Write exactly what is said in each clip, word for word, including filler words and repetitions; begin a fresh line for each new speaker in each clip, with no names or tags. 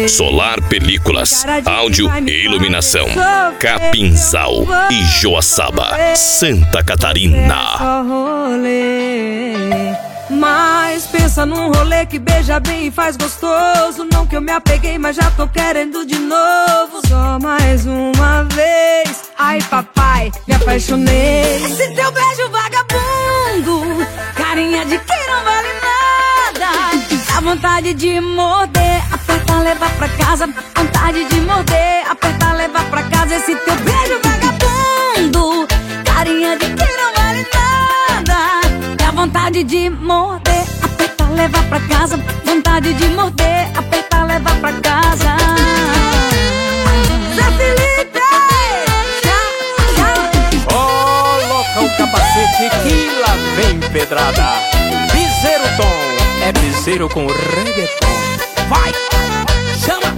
Solar Películas, áudio e iluminação. Capinzal e Joaçaba, Santa Catarina.
Mas pensa num rolê que beija bem e faz gostoso. Não que eu me apeguei, mas já tô querendo de novo. Só mais uma vez. Ai papai, me apaixonei. Esse teu beijo vagabundo, carinha de quem não vale nada. Dá vontade de morder, apertar, levar pra casa. Vontade de morder, apertar, levar pra casa. Esse teu beijo vagabundo, carinha de quem não vale nada. Dá vontade de morder, apertar, levar pra casa. Vontade de morder, apertar, levar pra casa. Zé Felipe,
coloca o capacete que lá vem pedrada. Piseiro Tom, é piseiro com reggaeton. Vai, chama.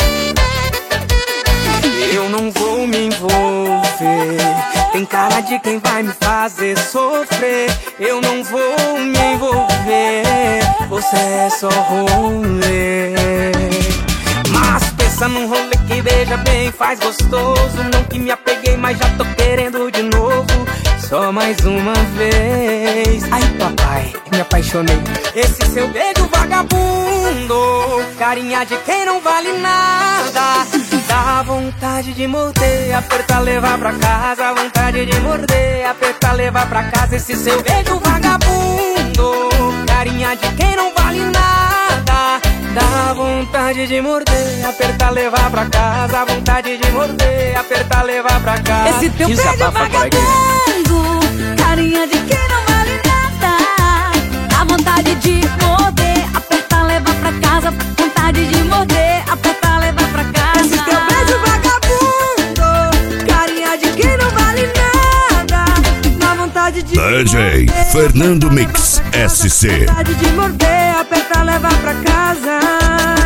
Eu não vou me envolver, tem cara de quem vai me fazer sofrer. Eu não vou me envolver, você é só rolê. Mas pensa num rolê que beija bem, faz gostoso. Não que me apeguei, mas já tô querendo de novo. Só mais uma vez. Ai papai, me apaixonei. Esse seu beijo vagabundo, carinha de quem não vale nada. Dá vontade de morder, apertar, levar pra casa. Vontade de morder, apertar, levar pra casa. Esse seu beijo vagabundo, carinha de quem não vale nada. Dá vontade de morder, apertar, levar pra casa. Vontade de morder, apertar, levar pra casa.
Esse teu beijo vagabundo, carinha de quem não vale nada. Dá vontade de morder, apertar, levar pra casa. Vontade de morder, apertar, levar pra casa. Esse teu beijo vagabundo, carinha de quem não vale nada. Dá vontade de
D J
morder,
Fernando Mix S C.
vontade de morder, apertar, levar pra casa.